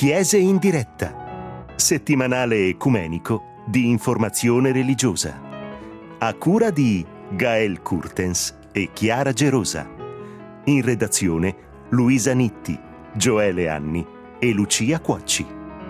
Chiese in diretta, settimanale ecumenico di informazione religiosa, a cura di Gael Kurtens e Chiara Gerosa. In redazione Luisa Nitti, Gioele Anni e Lucia Cuocci.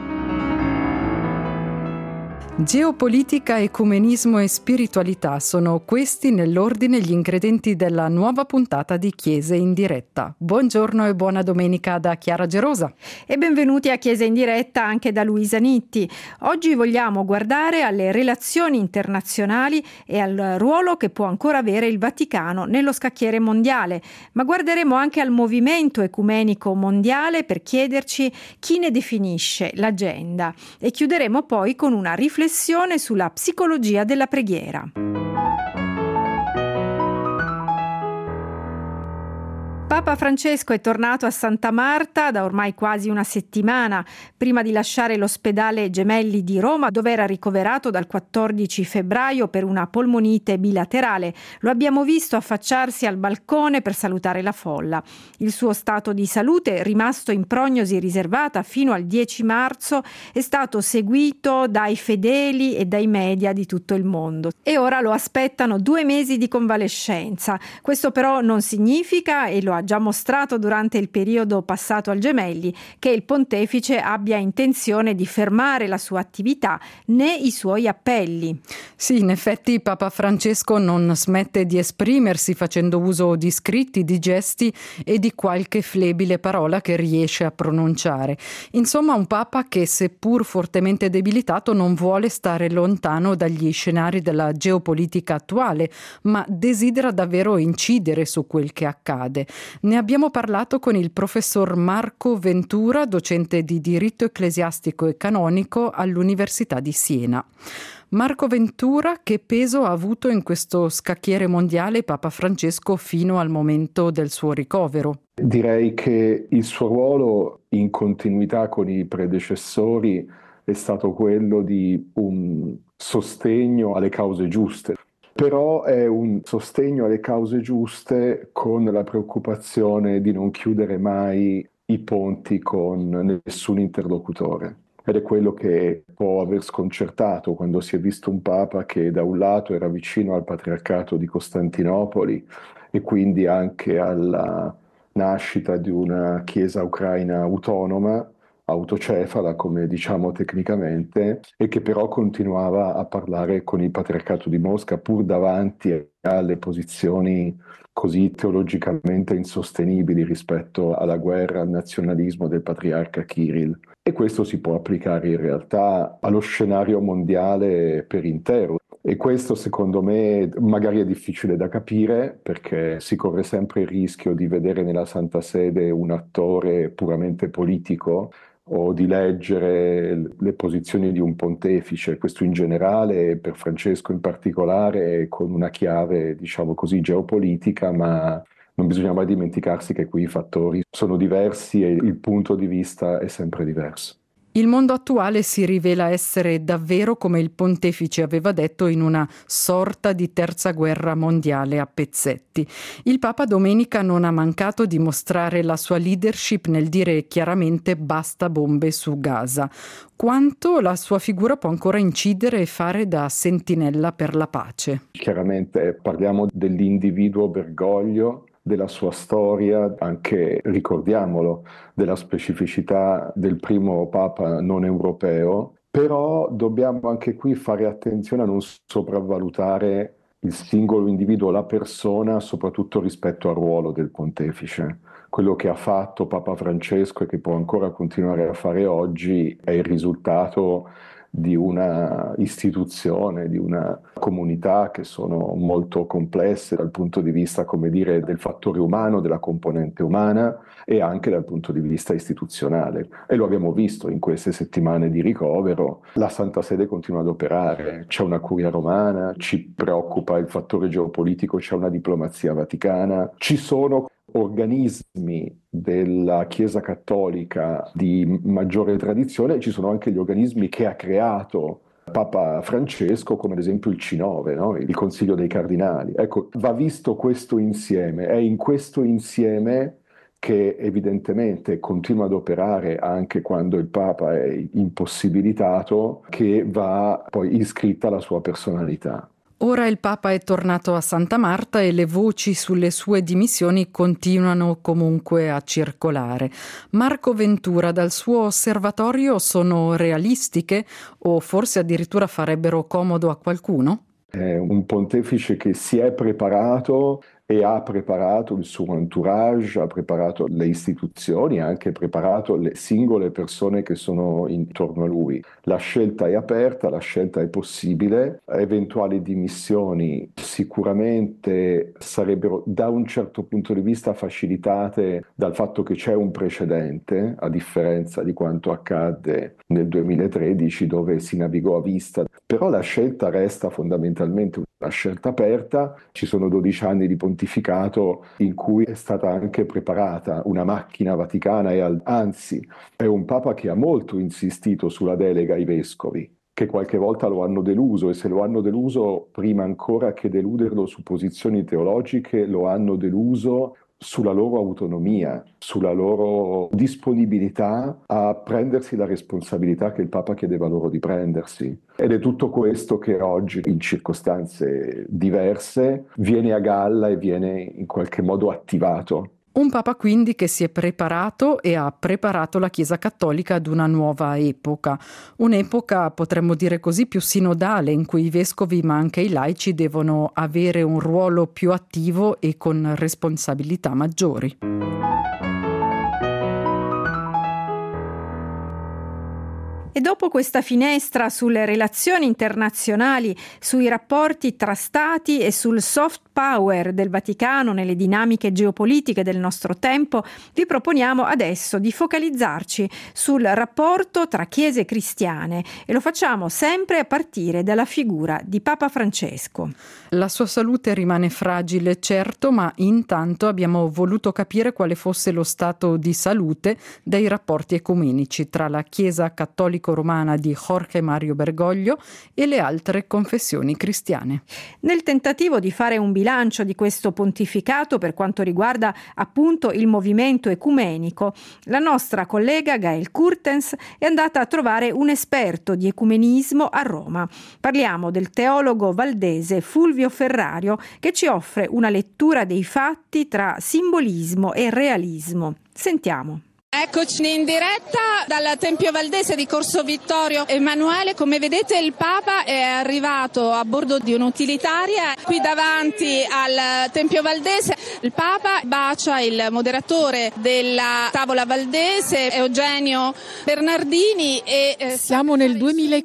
Geopolitica, ecumenismo e spiritualità sono questi nell'ordine gli ingredienti della nuova puntata di Chiese in diretta. Buongiorno e buona domenica da Chiara Gerosa. E benvenuti a Chiese in diretta anche da Luisa Nitti. Oggi vogliamo guardare alle relazioni internazionali e al ruolo che può ancora avere il Vaticano nello scacchiere mondiale, ma guarderemo anche al movimento ecumenico mondiale per chiederci chi ne definisce l'agenda e chiuderemo poi con una riflessione sulla psicologia della preghiera. Papa Francesco è tornato a Santa Marta da ormai quasi una settimana, prima di lasciare l'ospedale Gemelli di Roma, dove era ricoverato dal 14 febbraio per una polmonite bilaterale. Lo abbiamo visto affacciarsi al balcone per salutare la folla. Il suo stato di salute, rimasto in prognosi riservata fino al 10 marzo, è stato seguito dai fedeli e dai media di tutto il mondo. E ora lo aspettano 2 mesi di convalescenza. Questo però non significa, e lo ha già mostrato durante il periodo passato al Gemelli, che il pontefice abbia intenzione di fermare la sua attività né i suoi appelli. Sì, in effetti Papa Francesco non smette di esprimersi facendo uso di scritti, di gesti e di qualche flebile parola che riesce a pronunciare. Insomma, un Papa che, seppur fortemente debilitato, non vuole stare lontano dagli scenari della geopolitica attuale, ma desidera davvero incidere su quel che accade. Ne abbiamo parlato con il professor Marco Ventura, docente di diritto ecclesiastico e canonico all'Università di Siena. Marco Ventura, che peso ha avuto in questo scacchiere mondiale Papa Francesco fino al momento del suo ricovero? Direi che il suo ruolo, in continuità con i predecessori, è stato quello di un sostegno alle cause giuste. Però è un sostegno alle cause giuste con la preoccupazione di non chiudere mai i ponti con nessun interlocutore. Ed è quello che può aver sconcertato quando si è visto un Papa che da un lato era vicino al patriarcato di Costantinopoli e quindi anche alla nascita di una chiesa ucraina autonoma, autocefala, come diciamo tecnicamente, e che però continuava a parlare con il patriarcato di Mosca pur davanti alle posizioni così teologicamente insostenibili rispetto alla guerra al nazionalismo del patriarca Kirill. E questo si può applicare in realtà allo scenario mondiale per intero. E questo secondo me magari è difficile da capire, perché si corre sempre il rischio di vedere nella Santa Sede un attore puramente politico o di leggere le posizioni di un pontefice, questo in generale e per Francesco in particolare, con una chiave, diciamo così, geopolitica, ma non bisogna mai dimenticarsi che qui i fattori sono diversi e il punto di vista è sempre diverso. Il mondo attuale si rivela essere davvero, come il pontefice aveva detto, in una sorta di terza guerra mondiale a pezzetti. Il Papa domenica non ha mancato di mostrare la sua leadership nel dire chiaramente basta bombe su Gaza. Quanto la sua figura può ancora incidere e fare da sentinella per la pace? Chiaramente parliamo dell'individuo Bergoglio, della sua storia, anche, ricordiamolo, della specificità del primo Papa non europeo, però dobbiamo anche qui fare attenzione a non sopravvalutare il singolo individuo, la persona, soprattutto rispetto al ruolo del pontefice. Quello che ha fatto Papa Francesco e che può ancora continuare a fare oggi è il risultato di una istituzione, di una comunità che sono molto complesse dal punto di vista, come dire, del fattore umano, della componente umana e anche dal punto di vista istituzionale. E lo abbiamo visto in queste settimane di ricovero. La Santa Sede continua ad operare, c'è una curia romana, ci preoccupa il fattore geopolitico, c'è una diplomazia vaticana, ci sono organismi della Chiesa Cattolica di maggiore tradizione, ci sono anche gli organismi che ha creato Papa Francesco, come ad esempio il C9, no? Il Consiglio dei Cardinali. Ecco, va visto questo insieme, è in questo insieme che evidentemente continua ad operare anche quando il Papa è impossibilitato, che va poi iscritta alla sua personalità. Ora il Papa è tornato a Santa Marta e le voci sulle sue dimissioni continuano comunque a circolare. Marco Ventura, dal suo osservatorio, sono realistiche o forse addirittura farebbero comodo a qualcuno? È un pontefice che si è preparato e ha preparato il suo entourage, ha preparato le istituzioni, ha anche preparato le singole persone che sono intorno a lui. La scelta è aperta, la scelta è possibile, eventuali dimissioni sicuramente sarebbero da un certo punto di vista facilitate dal fatto che c'è un precedente, a differenza di quanto accadde nel 2013 dove si navigò a vista, però la scelta resta fondamentalmente una scelta aperta. Ci sono 12 anni di pontificato in cui è stata anche preparata una macchina vaticana e anzi è un Papa che ha molto insistito sulla delega ai vescovi, che qualche volta lo hanno deluso, e se lo hanno deluso prima ancora che deluderlo su posizioni teologiche, lo hanno deluso sulla loro autonomia, sulla loro disponibilità a prendersi la responsabilità che il Papa chiedeva loro di prendersi. Ed è tutto questo che oggi, in circostanze diverse, viene a galla e viene in qualche modo attivato. Un Papa quindi che si è preparato e ha preparato la Chiesa Cattolica ad una nuova epoca. Un'epoca, potremmo dire così, più sinodale, in cui i vescovi ma anche i laici devono avere un ruolo più attivo e con responsabilità maggiori. E dopo questa finestra sulle relazioni internazionali, sui rapporti tra stati e sul soft power del Vaticano nelle dinamiche geopolitiche del nostro tempo, vi proponiamo adesso di focalizzarci sul rapporto tra chiese cristiane e lo facciamo sempre a partire dalla figura di Papa Francesco. La sua salute rimane fragile, certo, ma intanto abbiamo voluto capire quale fosse lo stato di salute dei rapporti ecumenici tra la Chiesa cattolico-romana di Jorge Mario Bergoglio e le altre confessioni cristiane. Nel tentativo di fare un bilancio di questo pontificato per quanto riguarda appunto il movimento ecumenico, la nostra collega Gael Kurtens è andata a trovare un esperto di ecumenismo a Roma. Parliamo del teologo valdese Fulvio Ferrario, che ci offre una lettura dei fatti tra simbolismo e realismo. Sentiamo. Eccoci in diretta dal Tempio Valdese di Corso Vittorio Emanuele. Come vedete il Papa è arrivato a bordo di un'utilitaria qui davanti al Tempio Valdese. Il Papa bacia il moderatore della tavola valdese, Eugenio Bernardini. Siamo nel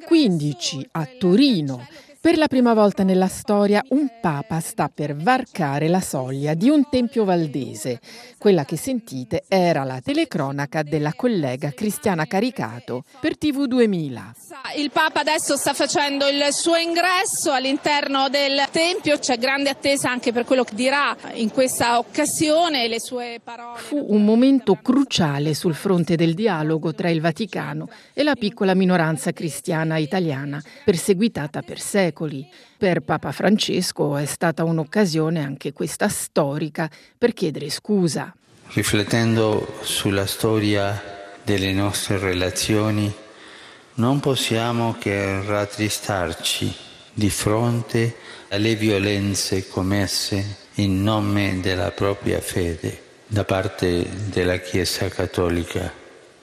2015 a Torino. Per la prima volta nella storia un Papa sta per varcare la soglia di un tempio valdese. Quella che sentite era la telecronaca della collega Cristiana Caricato per TV 2000. Il Papa adesso sta facendo il suo ingresso all'interno del tempio, c'è grande attesa anche per quello che dirà in questa occasione, le sue parole. Fu un momento cruciale sul fronte del dialogo tra il Vaticano e la piccola minoranza cristiana italiana, perseguitata per secoli. Per Papa Francesco è stata un'occasione anche questa storica per chiedere scusa. Riflettendo sulla storia delle nostre relazioni, non possiamo che rattristarci di fronte alle violenze commesse in nome della propria fede da parte della Chiesa Cattolica.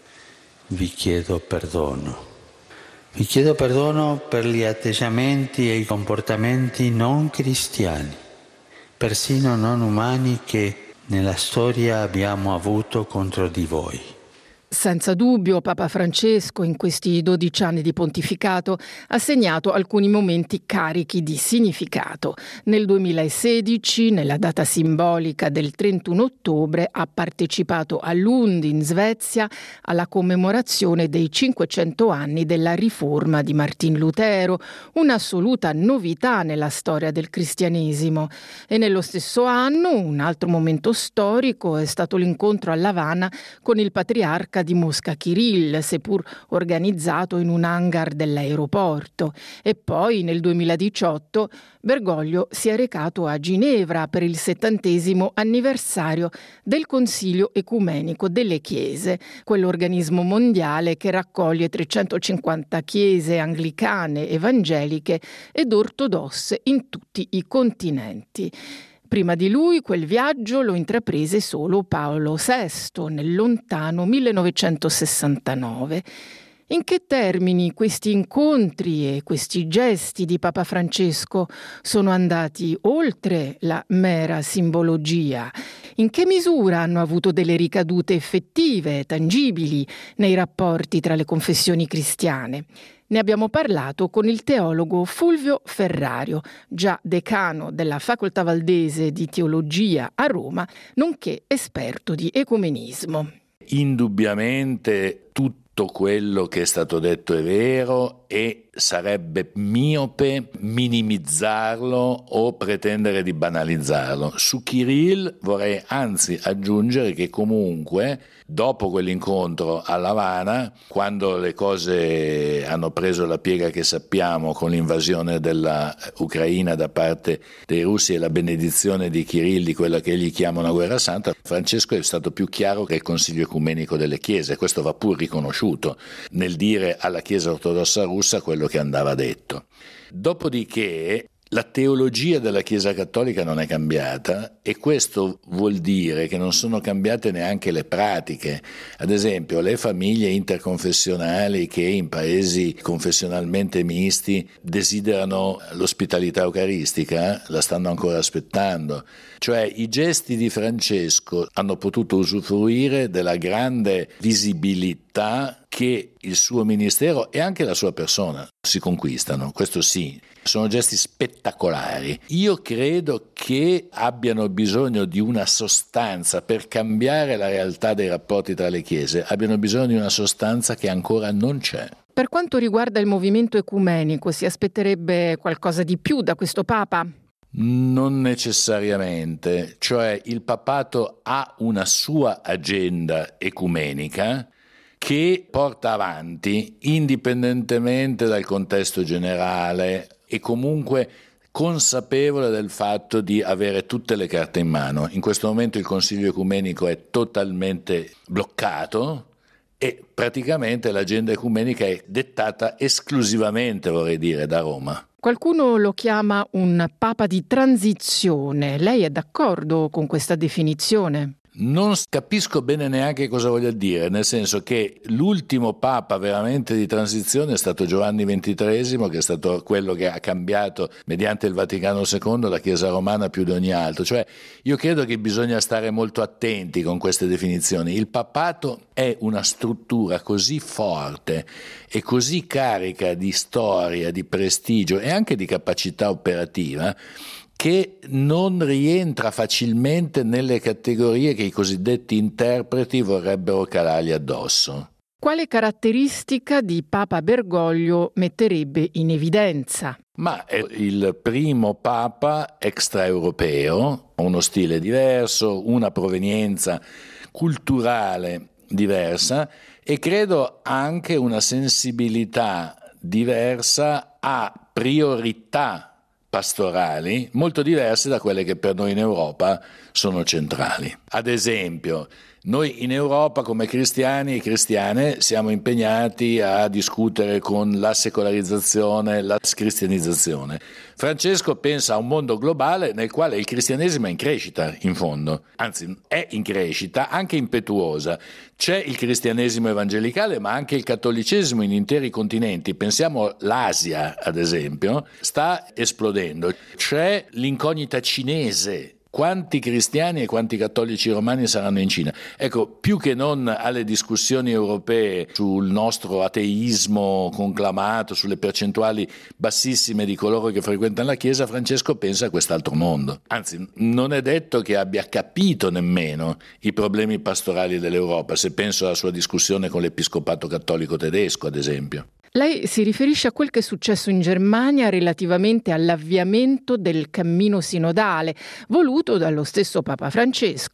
Vi chiedo perdono. Vi chiedo perdono per gli atteggiamenti e i comportamenti non cristiani, persino non umani, che nella storia abbiamo avuto contro di voi. Senza dubbio Papa Francesco in questi 12 anni di pontificato ha segnato alcuni momenti carichi di significato. Nel 2016, nella data simbolica del 31 ottobre, ha partecipato a Lund in Svezia alla commemorazione dei 500 anni della riforma di Martin Lutero, un'assoluta novità nella storia del cristianesimo. E nello stesso anno un altro momento storico è stato l'incontro a L'Avana con il patriarca Patriarca di Mosca Kirill, seppur organizzato in un hangar dell'aeroporto. E poi nel 2018 Bergoglio si è recato a Ginevra per il 70° anniversario del Consiglio Ecumenico delle Chiese, quell'organismo mondiale che raccoglie 350 chiese anglicane, evangeliche ed ortodosse in tutti i continenti. Prima di lui quel viaggio lo intraprese solo Paolo VI nel lontano 1969. In che termini questi incontri e questi gesti di Papa Francesco sono andati oltre la mera simbologia? In che misura hanno avuto delle ricadute effettive, tangibili, nei rapporti tra le confessioni cristiane? Ne abbiamo parlato con il teologo Fulvio Ferrario, già decano della Facoltà Valdese di Teologia a Roma, nonché esperto di ecumenismo. Indubbiamente tutto quello che è stato detto è vero e sarebbe miope minimizzarlo o pretendere di banalizzarlo. Su Kirill vorrei anzi aggiungere che comunque dopo quell'incontro a L'Avana, quando le cose hanno preso la piega che sappiamo con l'invasione della Ucraina da parte dei russi e la benedizione di Kirill di quella che egli chiama una guerra santa, Francesco è stato più chiaro che il Consiglio Ecumenico delle Chiese. Questo va pur riconosciuto nel dire alla Chiesa ortodossa russa quello che andava detto. Dopodiché la teologia della Chiesa Cattolica non è cambiata e questo vuol dire che non sono cambiate neanche le pratiche. Ad esempio, le famiglie interconfessionali che in paesi confessionalmente misti desiderano l'ospitalità eucaristica la stanno ancora aspettando. Cioè i gesti di Francesco hanno potuto usufruire della grande visibilità che il suo ministero e anche la sua persona si conquistano, questo sì, sono gesti spettacolari. Io credo che abbiano bisogno di una sostanza per cambiare la realtà dei rapporti tra le chiese, abbiano bisogno di una sostanza che ancora non c'è. Per quanto riguarda il movimento ecumenico, si aspetterebbe qualcosa di più da questo Papa? Non necessariamente, cioè il papato ha una sua agenda ecumenica che porta avanti indipendentemente dal contesto generale e comunque consapevole del fatto di avere tutte le carte in mano. In questo momento il Consiglio Ecumenico è totalmente bloccato e praticamente l'agenda ecumenica è dettata esclusivamente, vorrei dire, da Roma. Qualcuno lo chiama un Papa di transizione. Lei è d'accordo con questa definizione? Non capisco bene neanche cosa voglia dire, nel senso che l'ultimo Papa veramente di transizione è stato Giovanni XXIII, che è stato quello che ha cambiato mediante il Vaticano II la Chiesa romana più di ogni altro. Cioè io credo che bisogna stare molto attenti con queste definizioni. Il papato è una struttura così forte e così carica di storia, di prestigio e anche di capacità operativa che non rientra facilmente nelle categorie che i cosiddetti interpreti vorrebbero calargli addosso. Quale caratteristica di Papa Bergoglio metterebbe in evidenza? Ma è il primo Papa extraeuropeo, uno stile diverso, una provenienza culturale diversa e credo anche una sensibilità diversa a priorità pastorali molto diverse da quelle che per noi in Europa sono centrali. Ad esempio, noi in Europa come cristiani e cristiane siamo impegnati a discutere con la secolarizzazione, la scristianizzazione. Francesco pensa a un mondo globale nel quale il cristianesimo è in crescita, in fondo, anzi è in crescita, anche impetuosa. C'è il cristianesimo evangelicale, ma anche il cattolicesimo in interi continenti. Pensiamo all'Asia, ad esempio, sta esplodendo. C'è l'incognita cinese. Quanti cristiani e quanti cattolici romani saranno in Cina? Ecco, più che non alle discussioni europee sul nostro ateismo conclamato, sulle percentuali bassissime di coloro che frequentano la Chiesa, Francesco pensa a quest'altro mondo. Anzi, non è detto che abbia capito nemmeno i problemi pastorali dell'Europa, se penso alla sua discussione con l'Episcopato cattolico tedesco, ad esempio. Lei si riferisce a quel che è successo in Germania relativamente all'avviamento del cammino sinodale, voluto dallo stesso Papa Francesco.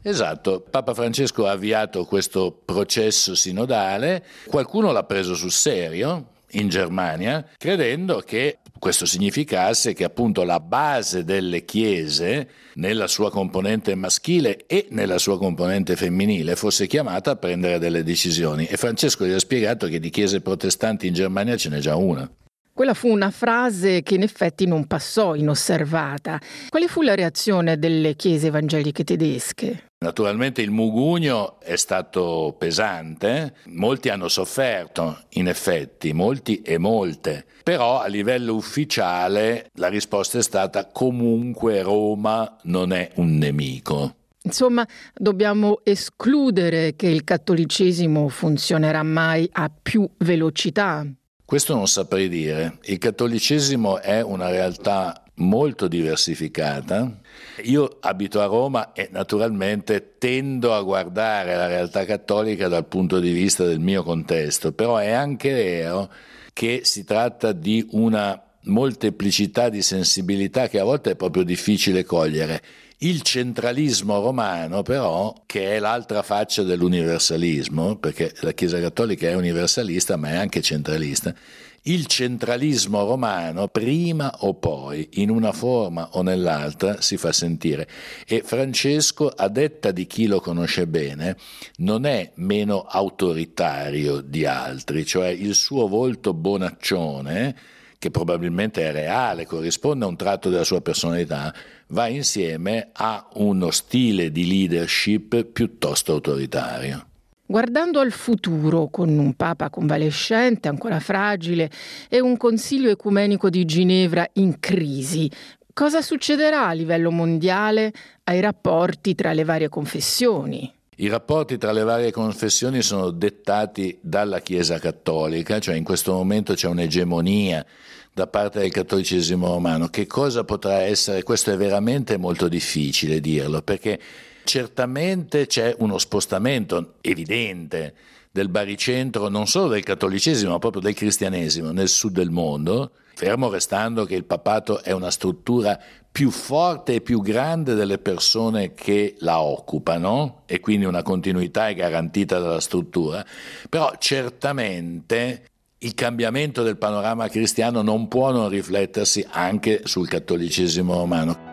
Esatto, Papa Francesco ha avviato questo processo sinodale, qualcuno l'ha preso sul serio in Germania, credendo che questo significasse che appunto la base delle chiese, nella sua componente maschile e nella sua componente femminile, fosse chiamata a prendere delle decisioni. E Francesco gli ha spiegato che di chiese protestanti in Germania ce n'è già una. Quella fu una frase che in effetti non passò inosservata. Quale fu la reazione delle chiese evangeliche tedesche? Naturalmente il mugugno è stato pesante, molti hanno sofferto, in effetti, molti e molte, però a livello ufficiale la risposta è stata: comunque Roma non è un nemico. Insomma, dobbiamo escludere che il cattolicesimo funzionerà mai a più velocità? Questo non saprei dire. Il cattolicesimo è una realtà molto diversificata. Io abito a Roma e naturalmente tendo a guardare la realtà cattolica dal punto di vista del mio contesto, però è anche vero che si tratta di una molteplicità di sensibilità che a volte è proprio difficile cogliere. Il centralismo romano, però, che è l'altra faccia dell'universalismo, perché la Chiesa Cattolica è universalista ma è anche centralista, il centralismo romano prima o poi, in una forma o nell'altra, si fa sentire. E Francesco, a detta di chi lo conosce bene, non è meno autoritario di altri, cioè il suo volto bonaccione, che probabilmente è reale, corrisponde a un tratto della sua personalità, va insieme a uno stile di leadership piuttosto autoritario. Guardando al futuro, con un Papa convalescente, ancora fragile, e un Consiglio ecumenico di Ginevra in crisi, cosa succederà a livello mondiale ai rapporti tra le varie confessioni? I rapporti tra le varie confessioni sono dettati dalla Chiesa Cattolica, cioè in questo momento c'è un'egemonia da parte del cattolicesimo romano. Che cosa potrà essere? Questo è veramente molto difficile dirlo, perché certamente c'è uno spostamento evidente del baricentro non solo del cattolicesimo ma proprio del cristianesimo nel sud del mondo, fermo restando che il papato è una struttura più forte e più grande delle persone che la occupano e quindi una continuità è garantita dalla struttura, però certamente il cambiamento del panorama cristiano non può non riflettersi anche sul cattolicesimo romano.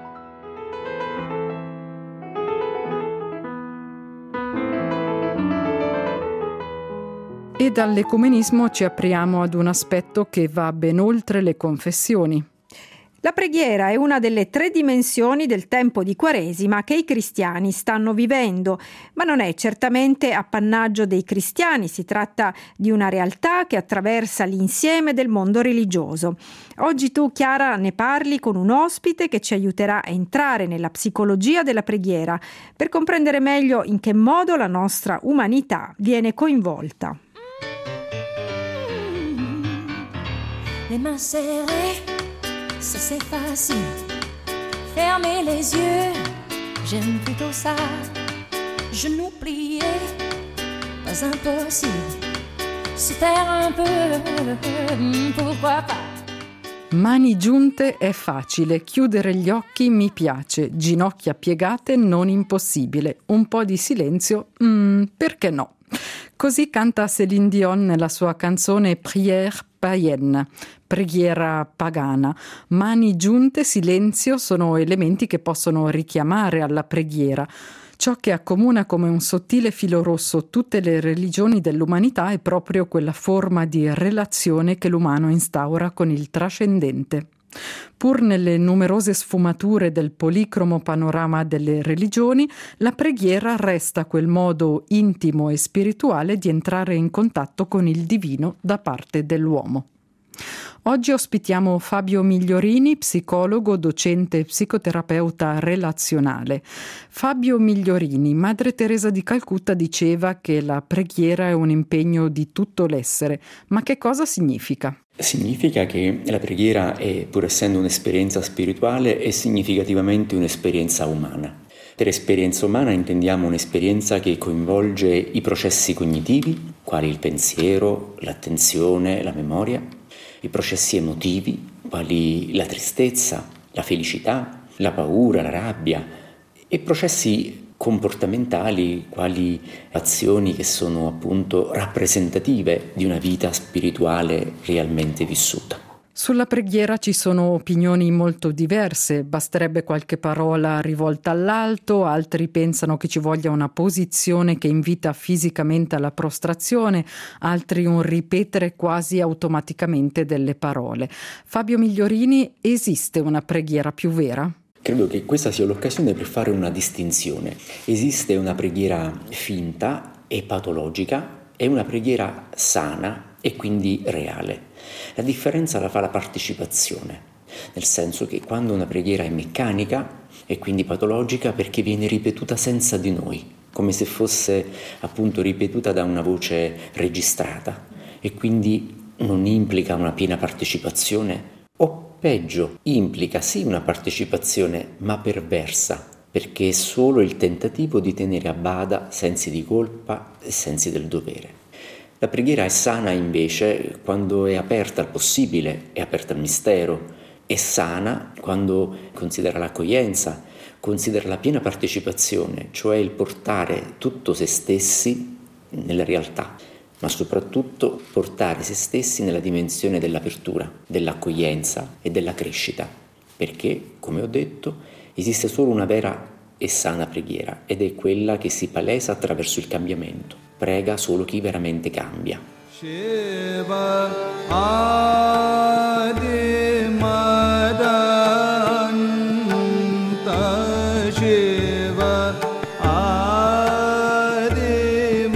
E dall'ecumenismo ci apriamo ad un aspetto che va ben oltre le confessioni. La preghiera è una delle 3 dimensioni del tempo di Quaresima che i cristiani stanno vivendo, ma non è certamente appannaggio dei cristiani, si tratta di una realtà che attraversa l'insieme del mondo religioso. Oggi tu, Chiara, ne parli con un ospite che ci aiuterà a entrare nella psicologia della preghiera per comprendere meglio in che modo la nostra umanità viene coinvolta. Les mains serrées, ça c'est facile. Fermer les yeux, j'aime plutôt ça. Genoux pliés, pas impossible. Se taire un peu, pourquoi pas. Mani giunte è facile, chiudere gli occhi mi piace, ginocchia piegate non impossibile, un po' di silenzio, perché no? Così canta Céline Dion nella sua canzone Prière païenne, preghiera pagana. Mani giunte, silenzio sono elementi che possono richiamare alla preghiera. Ciò che accomuna come un sottile filo rosso tutte le religioni dell'umanità è proprio quella forma di relazione che l'umano instaura con il trascendente. Pur nelle numerose sfumature del policromo panorama delle religioni, la preghiera resta quel modo intimo e spirituale di entrare in contatto con il divino da parte dell'uomo. Oggi ospitiamo Fabio Migliorini, psicologo, docente e psicoterapeuta relazionale. Fabio Migliorini, Madre Teresa di Calcutta diceva che la preghiera è un impegno di tutto l'essere. Ma che cosa significa? Significa che la preghiera è, pur essendo un'esperienza spirituale, è significativamente un'esperienza umana. Per esperienza umana intendiamo un'esperienza che coinvolge i processi cognitivi, quali il pensiero, l'attenzione, la memoria, i processi emotivi, quali la tristezza, la felicità, la paura, la rabbia, e processi comportamentali, quali azioni che sono appunto rappresentative di una vita spirituale realmente vissuta. Sulla preghiera ci sono opinioni molto diverse, basterebbe qualche parola rivolta all'alto, altri pensano che ci voglia una posizione che invita fisicamente alla prostrazione, altri un ripetere quasi automaticamente delle parole. Fabio Migliorini, esiste una preghiera più vera? Credo che questa sia l'occasione per fare una distinzione. Esiste una preghiera finta e patologica e una preghiera sana e quindi reale. La differenza la fa la partecipazione, nel senso che quando una preghiera è meccanica e quindi patologica perché viene ripetuta senza di noi, come se fosse appunto ripetuta da una voce registrata e quindi non implica una piena partecipazione, o peggio, implica sì una partecipazione ma perversa, perché è solo il tentativo di tenere a bada sensi di colpa e sensi del dovere. La preghiera è sana invece quando è aperta al possibile, è aperta al mistero, è sana quando considera l'accoglienza, considera la piena partecipazione, cioè il portare tutto se stessi nella realtà, ma soprattutto portare se stessi nella dimensione dell'apertura, dell'accoglienza e della crescita, perché, come ho detto, esiste solo una vera e sana preghiera ed è quella che si palesa attraverso il cambiamento. Prega solo chi veramente cambia. Shiva Adi Madanta Shiva Adi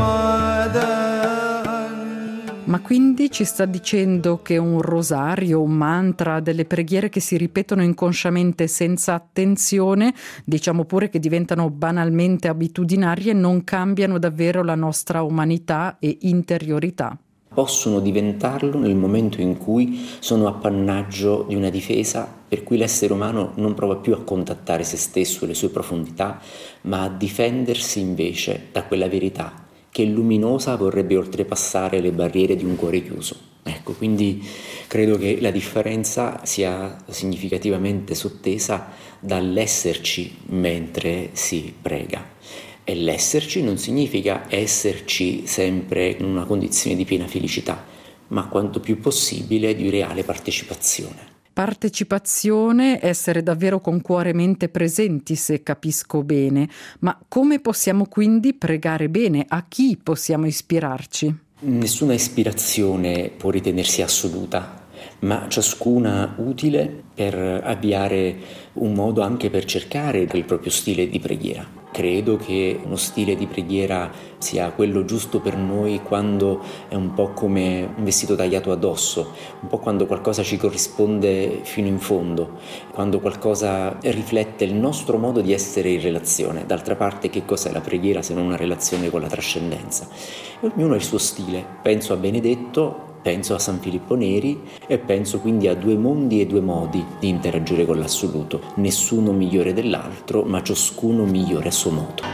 Madanta. Ma quindi ci sta dicendo che un rosario, un mantra, delle preghiere che si ripetono inconsciamente senza attenzione, diciamo pure che diventano banalmente abitudinarie, non cambiano davvero la nostra umanità e interiorità? Possono diventarlo nel momento in cui sono appannaggio di una difesa per cui l'essere umano non prova più a contattare se stesso e le sue profondità, ma a difendersi invece da quella verità che luminosa vorrebbe oltrepassare le barriere di un cuore chiuso. Ecco, quindi credo che la differenza sia significativamente sottesa dall'esserci mentre si prega. E l'esserci non significa esserci sempre in una condizione di piena felicità, ma quanto più possibile di reale partecipazione. Partecipazione, essere davvero con cuore e mente presenti, se capisco bene. Ma come possiamo quindi pregare bene? A chi possiamo ispirarci? Nessuna ispirazione può ritenersi assoluta, ma ciascuna utile per avviare un modo anche per cercare il proprio stile di preghiera. Credo che uno stile di preghiera sia quello giusto per noi quando è un po' come un vestito tagliato addosso, un po' quando qualcosa ci corrisponde fino in fondo, quando qualcosa riflette il nostro modo di essere in relazione. D'altra parte, che cos'è la preghiera se non una relazione con la trascendenza? E ognuno ha il suo stile. Penso a Benedetto, penso a San Filippo Neri e penso quindi a due mondi e due modi di interagire con l'assoluto. Nessuno migliore dell'altro, ma ciascuno migliore a suo modo.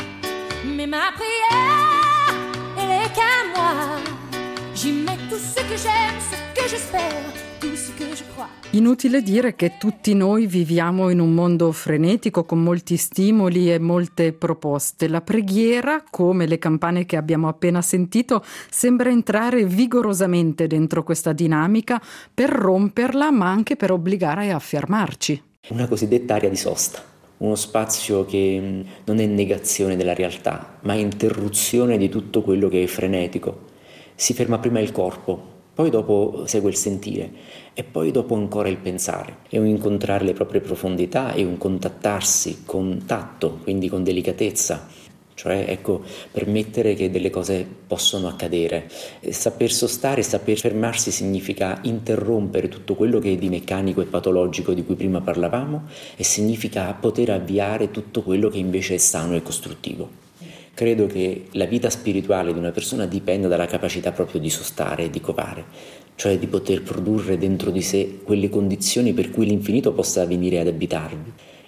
Mais ma prière, elle est qu'à moi. J'y mets tout ce que j'aime, ce que j'espère, tout ce que je crois. Inutile dire che tutti noi viviamo in un mondo frenetico con molti stimoli e molte proposte. La preghiera, come le campane che abbiamo appena sentito, sembra entrare vigorosamente dentro questa dinamica per romperla, ma anche per obbligare a fermarci. Una cosiddetta area di sosta, uno spazio che non è negazione della realtà, ma interruzione di tutto quello che è frenetico. Si ferma prima il corpo, poi dopo segue il sentire e poi dopo ancora il pensare. È un incontrare le proprie profondità e un contattarsi con tatto, quindi con delicatezza, cioè permettere che delle cose possano accadere. Saper sostare, saper fermarsi significa interrompere tutto quello che è di meccanico e patologico di cui prima parlavamo e significa poter avviare tutto quello che invece è sano e costruttivo. Credo che la vita spirituale di una persona dipenda dalla capacità proprio di sostare e di covare, cioè di poter produrre dentro di sé quelle condizioni per cui l'infinito possa venire ad abitarvi.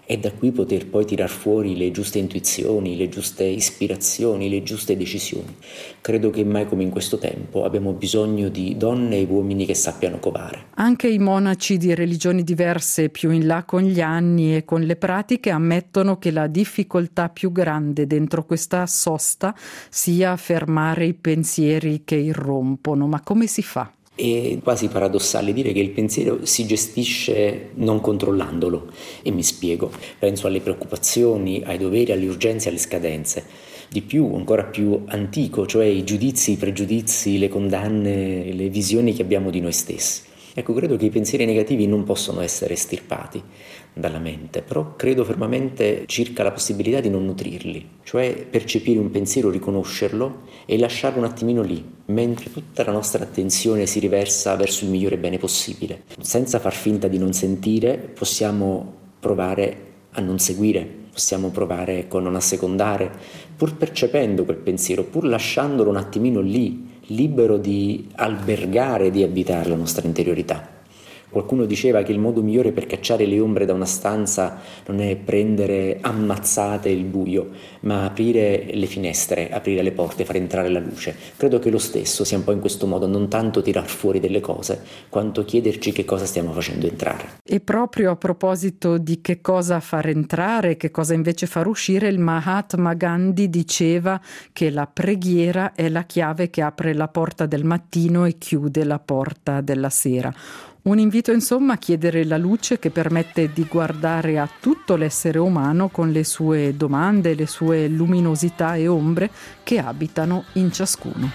e da qui poter poi tirar fuori le giuste intuizioni, le giuste ispirazioni, le giuste decisioni. Credo che mai come in questo tempo abbiamo bisogno di donne e uomini che sappiano covare. Anche i monaci di religioni diverse più in là con gli anni e con le pratiche ammettono che la difficoltà più grande dentro questa sosta sia fermare i pensieri che irrompono. Ma come si fa? È quasi paradossale dire che il pensiero si gestisce non controllandolo, e mi spiego. Penso alle preoccupazioni, ai doveri, alle urgenze, alle scadenze. Di più, ancora più antico, cioè i giudizi, i pregiudizi, le condanne, le visioni che abbiamo di noi stessi. Ecco, credo che i pensieri negativi non possono essere estirpati dalla mente, però credo fermamente circa la possibilità di non nutrirli, cioè percepire un pensiero, riconoscerlo e lasciarlo un attimino lì, mentre tutta la nostra attenzione si riversa verso il migliore bene possibile. Senza far finta di non sentire, possiamo provare a non seguire, possiamo provare a non assecondare, pur percependo quel pensiero, pur lasciandolo un attimino lì, libero di albergare, di abitare la nostra interiorità. Qualcuno diceva che il modo migliore per cacciare le ombre da una stanza non è prendere ammazzate il buio, ma aprire le finestre, aprire le porte, far entrare la luce. Credo che lo stesso sia un po' in questo modo, non tanto tirar fuori delle cose, quanto chiederci che cosa stiamo facendo entrare. E proprio a proposito di che cosa far entrare, che cosa invece far uscire, il Mahatma Gandhi diceva che la preghiera è la chiave che apre la porta del mattino e chiude la porta della sera. Un invito insomma a chiedere la luce che permette di guardare a tutto l'essere umano con le sue domande, le sue luminosità e ombre che abitano in ciascuno.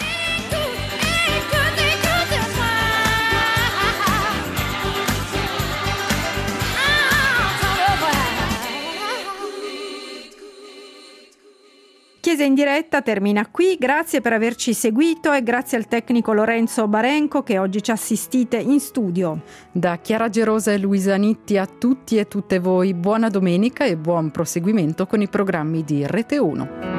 Chiesa in diretta termina qui, grazie per averci seguito e grazie al tecnico Lorenzo Barenco che oggi ci assistite in studio. Da Chiara Gerosa e Luisa Nitti a tutti e tutte voi buona domenica e buon proseguimento con i programmi di Rete 1.